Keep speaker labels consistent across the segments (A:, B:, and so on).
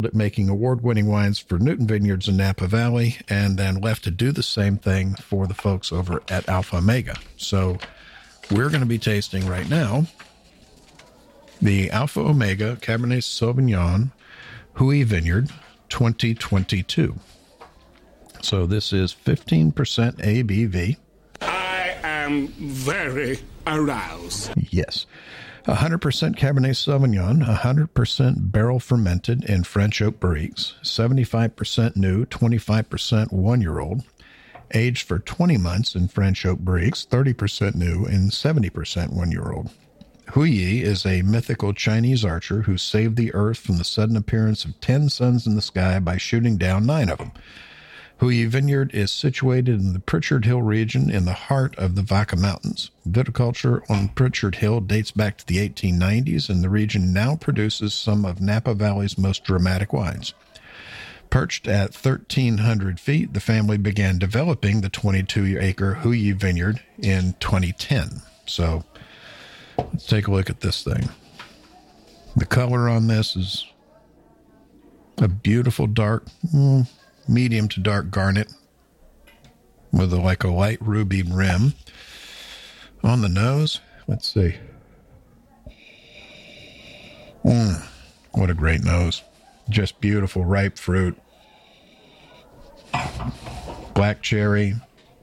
A: making award-winning wines for Newton Vineyards in Napa Valley, and then left to do the same thing for the folks over at Alpha Omega. So we're going to be tasting right now the Alpha Omega Cabernet Sauvignon Huy Vineyard 2022. So this is 15% ABV.
B: I am very aroused.
A: Yes. 100% Cabernet Sauvignon, 100% barrel fermented in French oak barriques, 75% new, 25% one-year-old, aged for 20 months in French oak barriques, 30% new, and 70% one-year-old. Hu Yi is a mythical Chinese archer who saved the earth from the sudden appearance of 10 suns in the sky by shooting down 9 of them. Hu Yi Vineyard is situated in the Pritchard Hill region in the heart of the Vaca Mountains. Viticulture on Pritchard Hill dates back to the 1890s, and the region now produces some of Napa Valley's most dramatic wines. Perched at 1,300 feet, the family began developing the 22-acre Hu Yi Vineyard in 2010. So let's take a look at this thing. The color on this is a beautiful dark, medium to dark garnet with like a light ruby rim. On the nose, let's see. What a great nose. Just beautiful ripe fruit. Black cherry.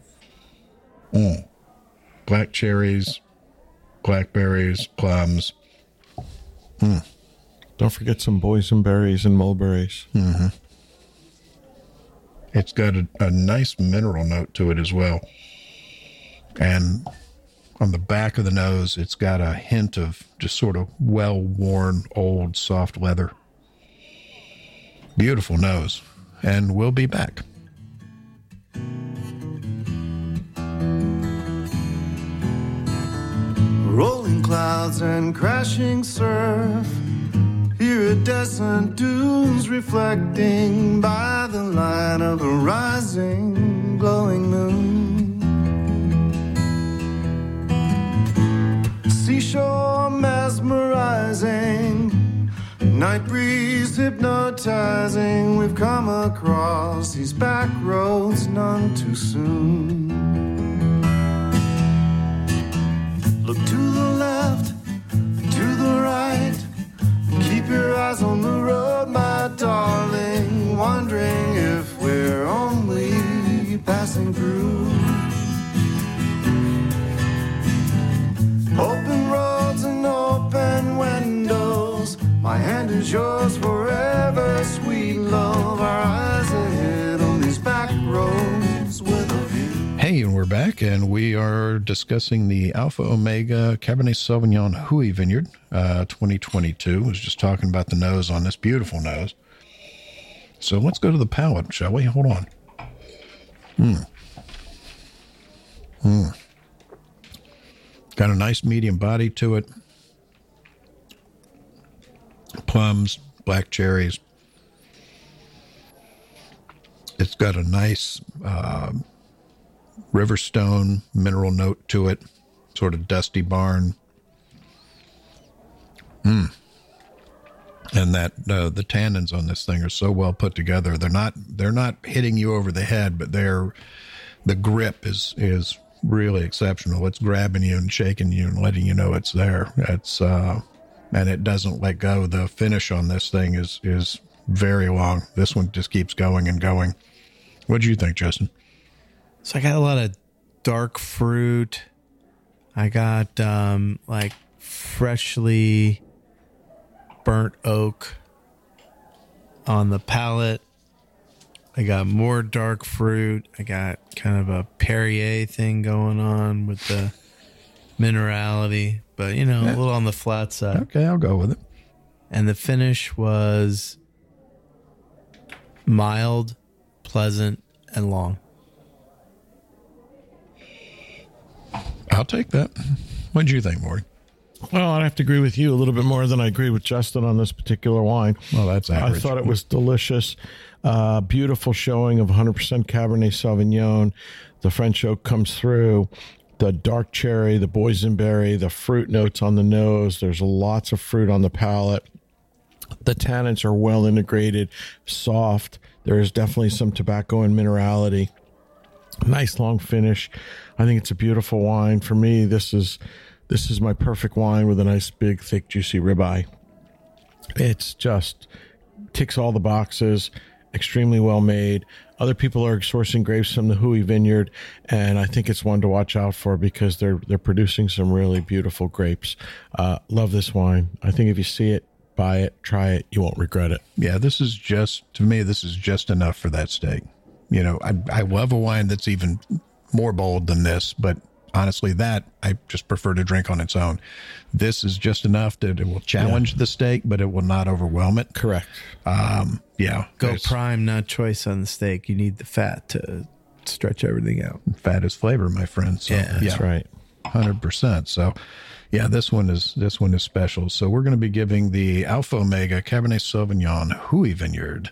A: Black cherries, blackberries, plums.
C: Don't forget some boysenberries and mulberries.
A: Mm-hmm. It's got a nice mineral note to it as well. And on the back of the nose, it's got a hint of just sort of well-worn, old, soft leather. Beautiful nose. And we'll be back.
D: Rolling clouds and crashing surf. Iridescent dunes reflecting by the light of a rising, glowing moon. Seashore mesmerizing, night breeze hypnotizing. We've come across these back roads none too soon. Look to the left, to the right. Keep your eyes on the road, my darling, wondering if we're only passing through. Open roads and open windows, my hand is yours forever, sweet love. Our eyes ahead on these back roads with a view.
A: Hey, and we're back, and we are discussing the Alpha Omega Cabernet Sauvignon Huy Vineyard 2022. I was just talking about the nose on this beautiful nose. So let's go to the palate, shall we? Hold on. Got a nice medium body to it. Plums, black cherries. It's got a nice Riverstone mineral note to it, sort of dusty barn. And that the tannins on this thing are so well put together. They're not hitting you over the head, but the grip is really exceptional. It's grabbing you and shaking you and letting you know it's there. It's and it doesn't let go. The finish on this thing is very long. This one just keeps going and going. What do you think, Justin?
E: So I got a lot of dark fruit. I got like freshly burnt oak on the palate. I got more dark fruit. I got kind of a Perrier thing going on with the minerality, but a little on the flat side.
A: Okay, I'll go with it.
E: And the finish was mild, pleasant, and long.
A: I'll take that. What did you think, Morty?
C: Well, I'd have to agree with you a little bit more than I agree with Justin on this particular wine.
A: Well, that's average.
C: I thought it was delicious. Beautiful showing of 100% Cabernet Sauvignon. The French oak comes through. The dark cherry, the boysenberry, the fruit notes on the nose. There's lots of fruit on the palate. The tannins are well integrated, soft. There is definitely some tobacco and minerality. Nice long finish. I think it's a beautiful wine. For me, this is my perfect wine with a nice, big, thick, juicy ribeye. It's just ticks all the boxes, extremely well made. Other people are sourcing grapes from the Hui Vineyard, and I think it's one to watch out for because they're producing some really beautiful grapes. Love this wine. I think if you see it, buy it, try it. You won't regret it.
A: Yeah, this is just enough for that steak. You know, I love a wine that's even more bold than this, but honestly, that I just prefer to drink on its own. This is just enough that it will challenge the steak, but it will not overwhelm it.
C: Correct.
E: Go prime, not choice on the steak. You need the fat to stretch everything out.
A: Fat is flavor, my friend. So,
C: That's right.
A: 100%. So, yeah, this one is special. So we're going to be giving the Alpha Omega Cabernet Sauvignon Hui Vineyard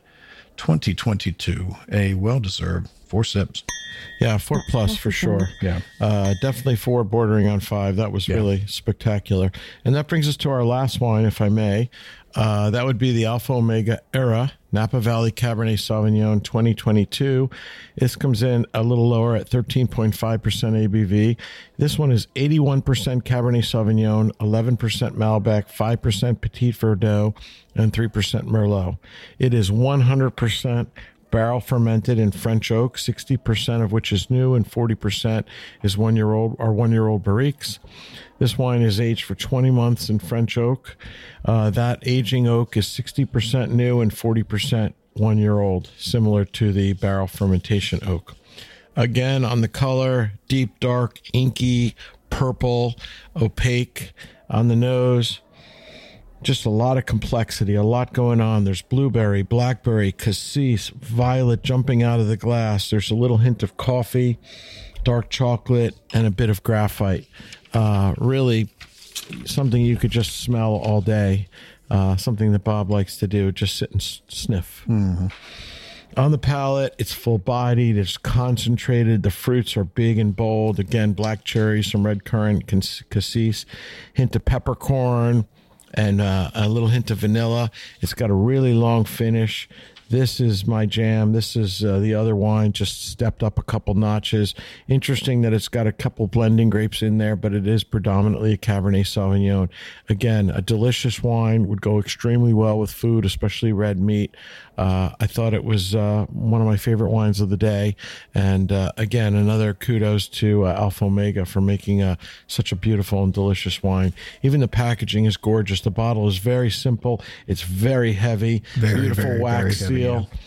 A: 2022 a well-deserved 4 sips.
C: Yeah, 4+ for sure.
A: Yeah.
C: Definitely 4 bordering on 5. That was really spectacular. And that brings us to our last wine, if I may. That would be the Alpha Omega Era Napa Valley Cabernet Sauvignon 2022. This comes in a little lower at 13.5% ABV. This one is 81% Cabernet Sauvignon, 11% Malbec, 5% Petit Verdot, and 3% Merlot. It is 100% barrel fermented in French oak, 60% of which is new and 40% is 1-year-old barriques. This wine is aged for 20 months in French oak. That aging oak is 60% new and 40% 1-year-old, similar to the barrel fermentation oak. Again, on the color, deep, dark, inky, purple, opaque. On the nose, just a lot of complexity, a lot going on. There's blueberry, blackberry, cassis, violet jumping out of the glass. There's a little hint of coffee, dark chocolate, and a bit of graphite. Really something you could just smell all day. Something that Bob likes to do, just sit and sniff. Mm-hmm. On the palate, it's full-bodied, it's concentrated, the fruits are big and bold. Again, black cherries, some red currant, cassis, hint of peppercorn, and a little hint of vanilla. It's got a really long finish. This is my jam. This is the other wine, just stepped up a couple notches. Interesting that it's got a couple blending grapes in there, but it is predominantly a Cabernet Sauvignon. Again, a delicious wine, would go extremely well with food, especially red meat. I thought it was one of my favorite wines of the day. And again, another kudos to Alpha Omega for making such a beautiful and delicious wine. Even the packaging is gorgeous. The bottle is very simple. It's very heavy. Beautiful wax seal.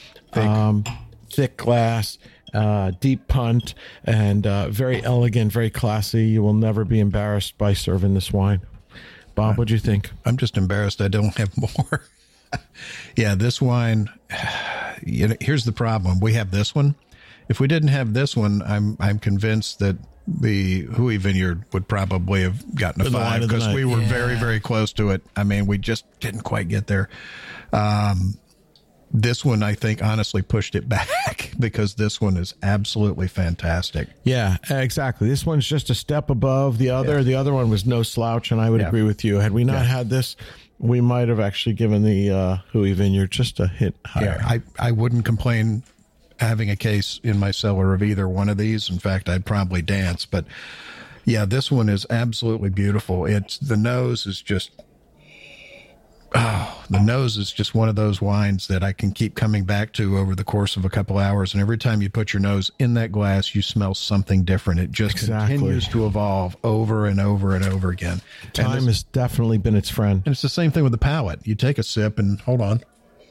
C: Thick glass, deep punt, and very elegant, very classy. You will never be embarrassed by serving this wine. Bob, what'd you think?
A: I'm just embarrassed I don't have more. Yeah, this wine, here's the problem. We have this one. If we didn't have this one, I'm convinced that the Hui Vineyard would probably have gotten a 5 because we were very, very close to it. I mean, we just didn't quite get there. This one, I think, honestly pushed it back because this one is absolutely fantastic.
C: Yeah, exactly. This one's just a step above the other. Yeah. The other one was no slouch, and I would agree with you. Had we not had this, we might have actually given the Hui Vineyard just a hit higher.
A: Yeah, I wouldn't complain having a case in my cellar of either one of these. In fact, I'd probably dance. But, yeah, this one is absolutely beautiful. The nose is just... the nose is just one of those wines that I can keep coming back to over the course of a couple hours. And every time you put your nose in that glass, you smell something different. It just continues to evolve over and over and over again.
C: Time has definitely been its friend.
A: And it's the same thing with the palate. You take a sip and hold on.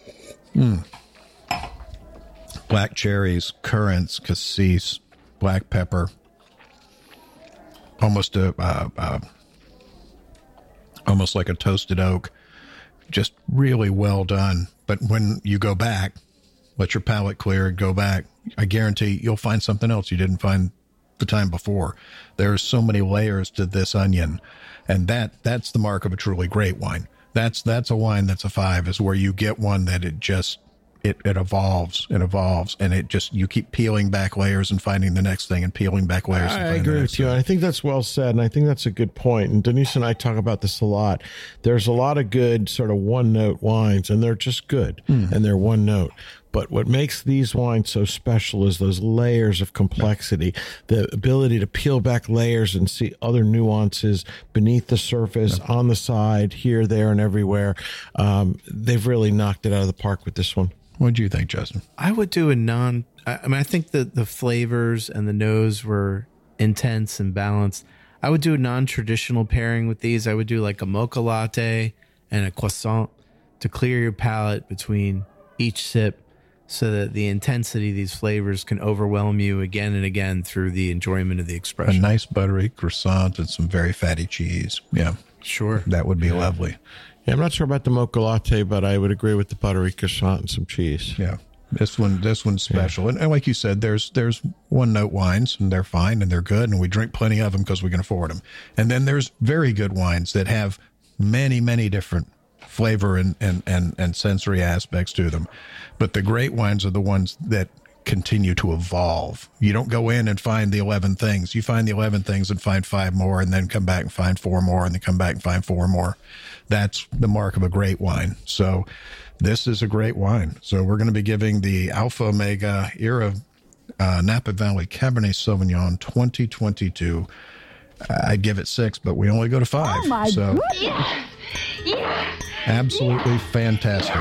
A: Black cherries, currants, cassis, black pepper. Almost like a toasted oak. Just really well done. But when you go back, let your palate clear and go back, I guarantee you'll find something else you didn't find the time before. There's so many layers to this onion. And that's the mark of a truly great wine. That's a wine that's a 5, is where you get one that it just it evolves and evolves, and it just, you keep peeling back layers and finding the next thing and peeling back layers.
C: I agree with you. I think that's well said, and I think that's a good point. And Denise and I talk about this a lot. There's a lot of good sort of one-note wines, and they're just good, and they're one note. But what makes these wines so special is those layers of complexity, the ability to peel back layers and see other nuances beneath the surface, on the side, here, there, and everywhere. They've really knocked it out of the park with this one.
A: What do you think, Justin?
E: I would do I think that the flavors and the nose were intense and balanced. I would do a non-traditional pairing with these. I would do like a mocha latte and a croissant to clear your palate between each sip, so that the intensity of these flavors can overwhelm you again and again through the enjoyment of the expression.
A: A nice buttery croissant and some very fatty cheese. Yeah.
E: Sure.
A: That would be lovely.
C: Yeah, I'm not sure about the mocha latte, but I would agree with the buttery croissant and some cheese.
A: Yeah. This one's special. Yeah. And like you said, there's one-note wines, and they're fine, and they're good, and we drink plenty of them because we can afford them. And then there's very good wines that have many, many different flavor and sensory aspects to them. But the great wines are the ones that continue to evolve. You don't go in and find the 11 things. You find the 11 things and find 5 more, and then come back and find 4 more, and then come back and find 4 more. That's the mark of a great wine. So this is a great wine. So we're going to be giving the Alpha Omega Era Napa Valley Cabernet Sauvignon 2022. I'd give it 6, but we only go to 5.
F: Oh my goodness.
A: Yeah. Absolutely fantastic.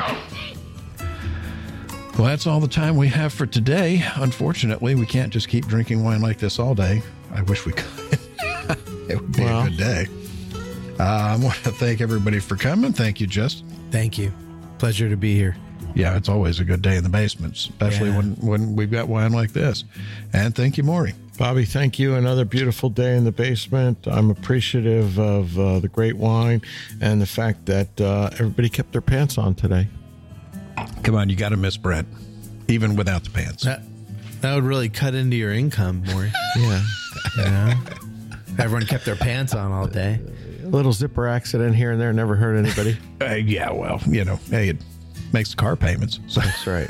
A: Well, that's all the time we have for today. Unfortunately, we can't just keep drinking wine like this all day. I wish we could. It would be a good day. I want to thank everybody for coming. Thank you, Justin.
E: Thank you. Pleasure to be here.
A: Yeah, it's always a good day in the basement, especially when we've got wine like this. And thank you, Maury.
C: Bobby, thank you. Another beautiful day in the basement. I'm appreciative of the great wine and the fact that everybody kept their pants on today.
A: Come on, you got to miss Brent, even without the pants.
E: That would really cut into your income, Maury.
C: Yeah.
E: You know? Everyone kept their pants on all day.
C: A little zipper accident here and there never hurt anybody.
A: Yeah, well, hey, it makes the car payments. So.
C: That's right.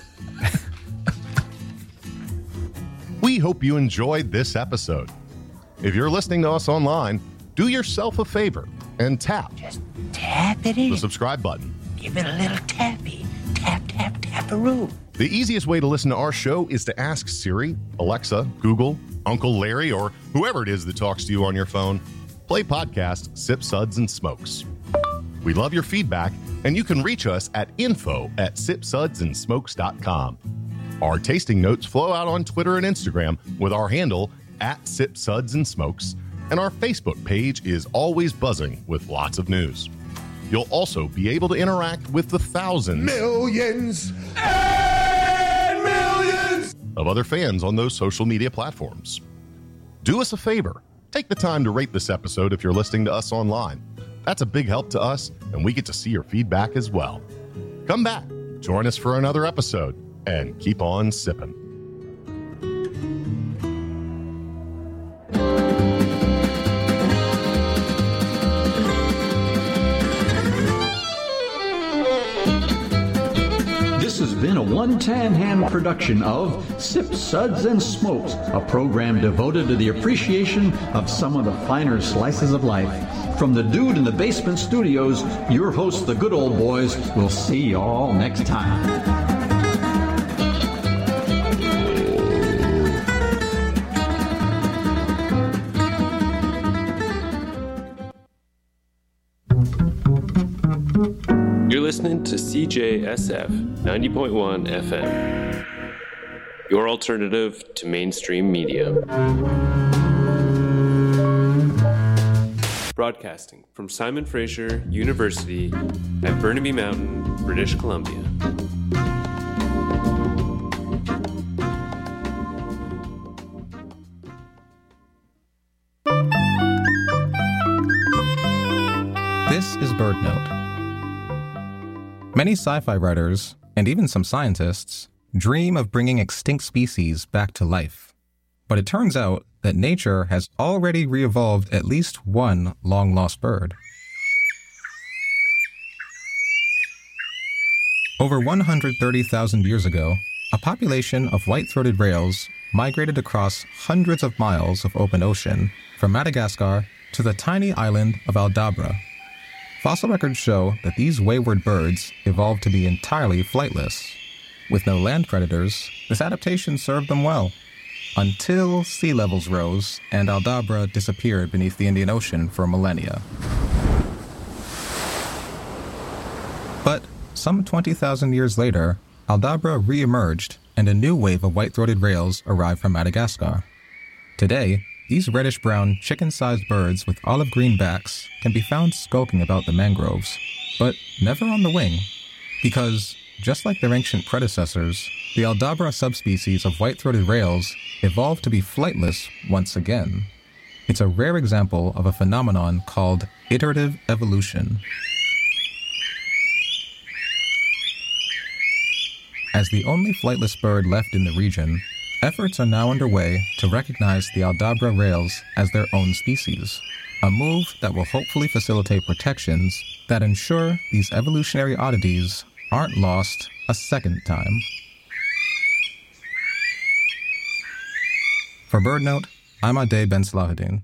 G: We hope you enjoyed this episode. If you're listening to us online, do yourself a favor and tap
H: Tap it in.
G: the subscribe button.
H: Give it a little tappy. Tap, tap, tap-a-roo.
G: The easiest way to listen to our show is to ask Siri, Alexa, Google, Uncle Larry, or whoever it is that talks to you on your phone. Play podcast Sip Suds and Smokes. We love your feedback, and you can reach us at info@sipsudsandsmokes.com. Our tasting notes flow out on Twitter and Instagram with our handle @SipSudsAndSmokes, and our Facebook page is always buzzing with lots of news. You'll also be able to interact with the thousands,
D: Millions and millions
G: of other fans on those social media platforms. Do us a favor. Take the time to rate this episode if you're listening to us online. That's a big help to us, and we get to see your feedback as well. Come back, join us for another episode, and keep on sipping.
I: This has been a one-tan hand production of Sip Suds and Smokes, a program devoted to the appreciation of some of the finer slices of life. From the Dude in the Basement Studios, your hosts, the Good Old Boys, will see you all next time.
J: You're listening to CJSF 90.1 FM, your alternative to mainstream media. Broadcasting from Simon Fraser University at Burnaby Mountain, British Columbia.
K: This is BirdNote. Many sci-fi writers, and even some scientists, dream of bringing extinct species back to life. But it turns out that nature has already re-evolved at least one long-lost bird. Over 130,000 years ago, a population of white-throated rails migrated across hundreds of miles of open ocean from Madagascar to the tiny island of Aldabra. Fossil records show that these wayward birds evolved to be entirely flightless. With no land predators, this adaptation served them well, until sea levels rose and Aldabra disappeared beneath the Indian Ocean for millennia. But some 20,000 years later, Aldabra re-emerged and a new wave of white-throated rails arrived from Madagascar. Today, these reddish-brown, chicken-sized birds with olive-green backs can be found skulking about the mangroves, but never on the wing, because, just like their ancient predecessors, the Aldabra subspecies of white-throated rails evolved to be flightless once again. It's a rare example of a phenomenon called iterative evolution. As the only flightless bird left in the region, efforts are now underway to recognize the Aldabra rails as their own species, a move that will hopefully facilitate protections that ensure these evolutionary oddities aren't lost a second time. For BirdNote, I'm Ade Ben Salahuddin.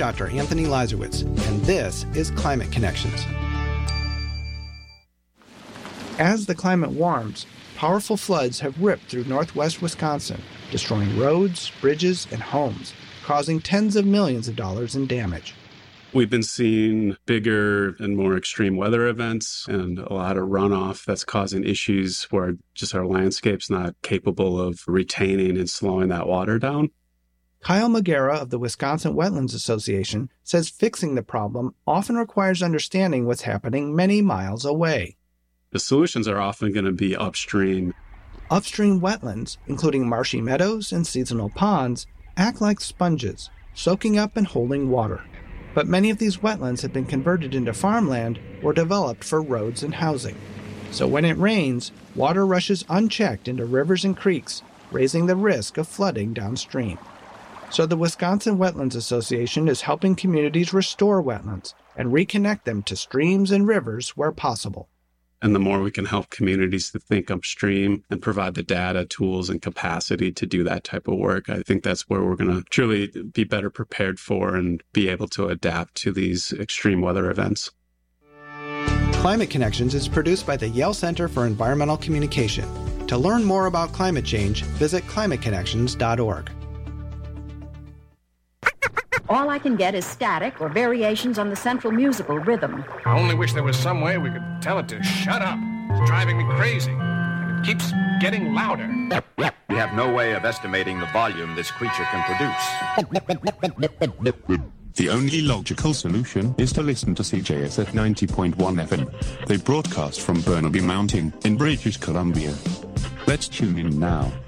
F: Dr. Anthony Lazarowitz, and this is Climate Connections. As the climate warms, powerful floods have ripped through northwest Wisconsin, destroying roads, bridges, and homes, causing tens of millions of dollars in damage.
L: We've been seeing bigger and more extreme weather events and a lot of runoff that's causing issues where just our landscape's not capable of retaining and slowing that water down.
F: Kyle Magera of the Wisconsin Wetlands Association says fixing the problem often requires understanding what's happening many miles away.
L: The solutions are often going to be upstream.
F: Upstream wetlands, including marshy meadows and seasonal ponds, act like sponges, soaking up and holding water. But many of these wetlands have been converted into farmland or developed for roads and housing. So when it rains, water rushes unchecked into rivers and creeks, raising the risk of flooding downstream. So the Wisconsin Wetlands Association is helping communities restore wetlands and reconnect them to streams and rivers where possible.
L: And the more we can help communities to think upstream and provide the data, tools, and capacity to do that type of work, I think that's where we're going to truly be better prepared for and be able to adapt to these extreme weather events.
F: Climate Connections is produced by the Yale Center for Environmental Communication. To learn more about climate change, visit climateconnections.org.
M: All I can get is static or variations on the central musical rhythm.
N: I only wish there was some way we could tell it to shut up. It's driving me crazy, and it keeps getting louder.
O: We have no way of estimating the volume this creature can produce.
P: The only logical solution is to listen to CJS at 90.1 FM. They broadcast from Burnaby Mountain in British Columbia. Let's tune in now.